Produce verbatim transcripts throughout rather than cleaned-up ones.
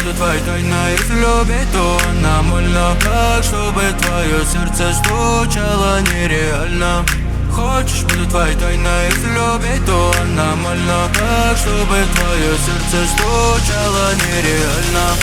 буду твоей тайной любви, то аномально. Так, чтобы твое сердце стучало нереально. Хочешь, буду твоей тайной любви, то аномально. Так, чтобы твое сердце стучало нереально.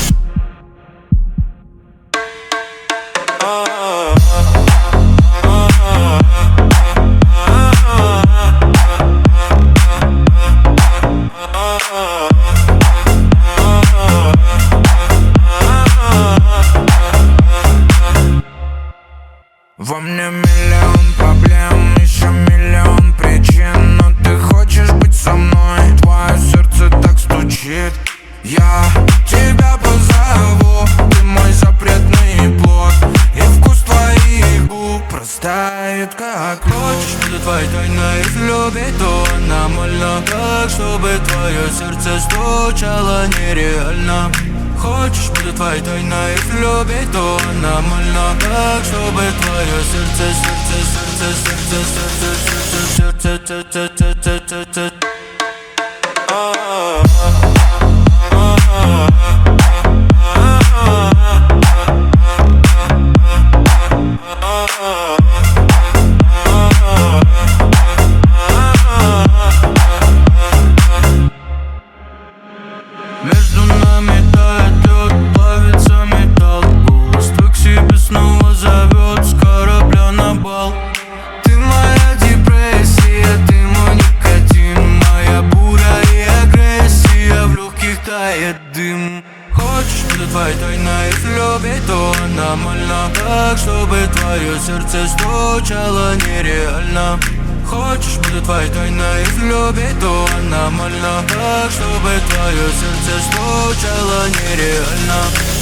Во мне миллион проблем, еще миллион причин, но ты хочешь быть со мной, твое сердце так стучит. Я тебя позову, ты мой запретный плод, и вкус твоих губ простает как ключ. Хочешь, буду твоей тайной любви, то аномально. Так, чтобы твое сердце стучало нереально. Хочешь, буду твоей тайной любви, то аномально. Так, чтобы твое сердце, сердце, сердце, сердце, сердце, сердце, сердце, сердце, сердце. Между нами тает лед, плавится металл. Голос твой к себе снова зовет с корабля на бал. Ты моя депрессия, ты мой никотин, моя буря и агрессия, в легких тает дым. Хочешь, буду твоей тайной любви, то аномально. Так, чтобы твое сердце стучало нереально. Хочешь, буду твоей тайной любви, то аномально. Так, чтобы твое сердце стучало нереально.